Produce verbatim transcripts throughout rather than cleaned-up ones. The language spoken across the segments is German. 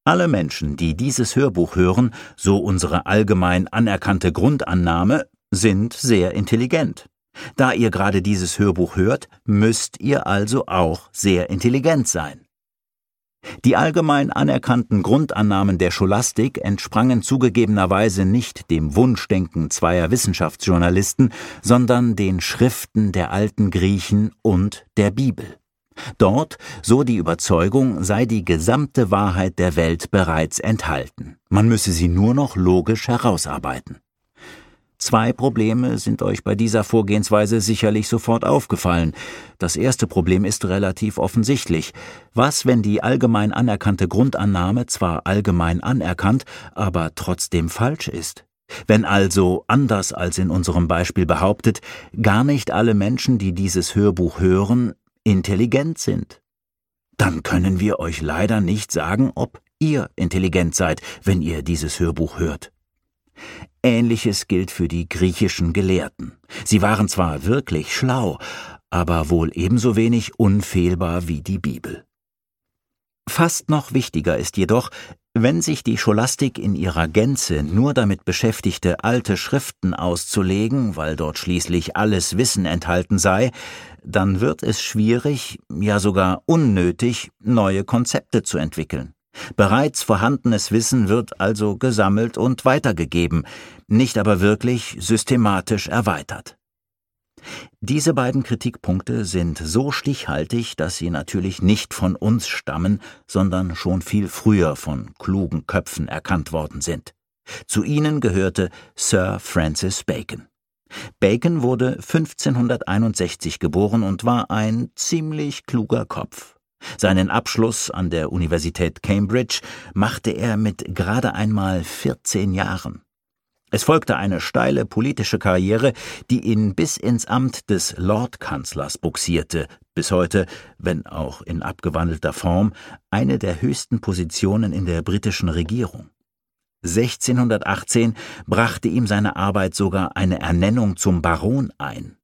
Alle Menschen, die dieses Hörbuch hören, so unsere allgemein anerkannte Grundannahme, sind sehr intelligent. Da ihr gerade dieses Hörbuch hört, müsst ihr also auch sehr intelligent sein. Die allgemein anerkannten Grundannahmen der Scholastik entsprangen zugegebenerweise nicht dem Wunschdenken zweier Wissenschaftsjournalisten, sondern den Schriften der alten Griechen und der Bibel. Dort, so die Überzeugung, sei die gesamte Wahrheit der Welt bereits enthalten. Man müsse sie nur noch logisch herausarbeiten. Zwei Probleme sind euch bei dieser Vorgehensweise sicherlich sofort aufgefallen. Das erste Problem ist relativ offensichtlich. Was, wenn die allgemein anerkannte Grundannahme zwar allgemein anerkannt, aber trotzdem falsch ist? Wenn also, anders als in unserem Beispiel behauptet, gar nicht alle Menschen, die dieses Hörbuch hören, intelligent sind? Dann können wir euch leider nicht sagen, ob ihr intelligent seid, wenn ihr dieses Hörbuch hört. Ähnliches gilt für die griechischen Gelehrten. Sie waren zwar wirklich schlau, aber wohl ebenso wenig unfehlbar wie die Bibel. Fast noch wichtiger ist jedoch, wenn sich die Scholastik in ihrer Gänze nur damit beschäftigte, alte Schriften auszulegen, weil dort schließlich alles Wissen enthalten sei, dann wird es schwierig, ja sogar unnötig, neue Konzepte zu entwickeln. Bereits vorhandenes Wissen wird also gesammelt und weitergegeben, nicht aber wirklich systematisch erweitert. Diese beiden Kritikpunkte sind so stichhaltig, dass sie natürlich nicht von uns stammen, sondern schon viel früher von klugen Köpfen erkannt worden sind. Zu ihnen gehörte Sir Francis Bacon. Bacon wurde fünfzehnhunderteinundsechzig geboren und war ein ziemlich kluger Kopf. Seinen Abschluss an der Universität Cambridge machte er mit gerade einmal vierzehn Jahren. Es folgte eine steile politische Karriere, die ihn bis ins Amt des Lordkanzlers bugsierte, bis heute, wenn auch in abgewandelter Form, eine der höchsten Positionen in der britischen Regierung. sechzehnhundertachtzehn brachte ihm seine Arbeit sogar eine Ernennung zum Baron ein.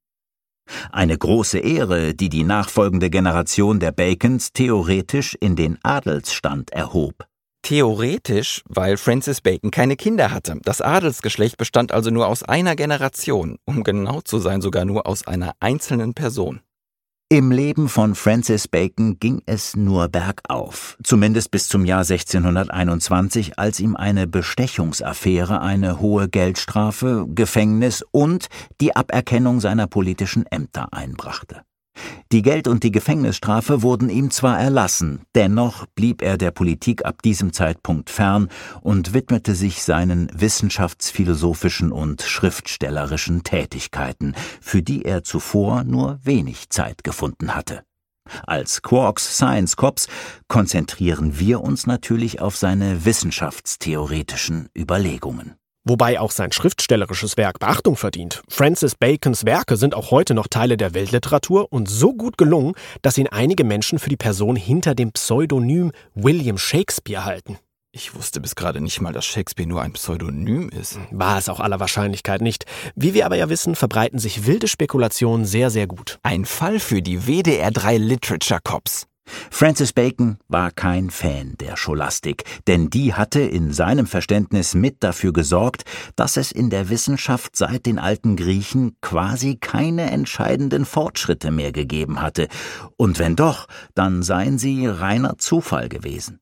Eine große Ehre, die die nachfolgende Generation der Bacons theoretisch in den Adelsstand erhob. Theoretisch, weil Francis Bacon keine Kinder hatte. Das Adelsgeschlecht bestand also nur aus einer Generation, um genau zu sein sogar nur aus einer einzelnen Person. Im Leben von Francis Bacon ging es nur bergauf, zumindest bis zum Jahr sechzehnhunderteinundzwanzig, als ihm eine Bestechungsaffäre eine hohe Geldstrafe, Gefängnis und die Aberkennung seiner politischen Ämter einbrachte. Die Geld- und die Gefängnisstrafe wurden ihm zwar erlassen, dennoch blieb er der Politik ab diesem Zeitpunkt fern und widmete sich seinen wissenschaftsphilosophischen und schriftstellerischen Tätigkeiten, für die er zuvor nur wenig Zeit gefunden hatte. Als Quarks Science Cops konzentrieren wir uns natürlich auf seine wissenschaftstheoretischen Überlegungen. Wobei auch sein schriftstellerisches Werk Beachtung verdient. Francis Bacons Werke sind auch heute noch Teile der Weltliteratur und so gut gelungen, dass ihn einige Menschen für die Person hinter dem Pseudonym William Shakespeare halten. Ich wusste bis gerade nicht mal, dass Shakespeare nur ein Pseudonym ist. War es auch aller Wahrscheinlichkeit nicht. Wie wir aber ja wissen, verbreiten sich wilde Spekulationen sehr, sehr gut. Ein Fall für die W D R drei Literature Cops. Francis Bacon war kein Fan der Scholastik, denn die hatte in seinem Verständnis mit dafür gesorgt, dass es in der Wissenschaft seit den alten Griechen quasi keine entscheidenden Fortschritte mehr gegeben hatte. Und wenn doch, dann seien sie reiner Zufall gewesen.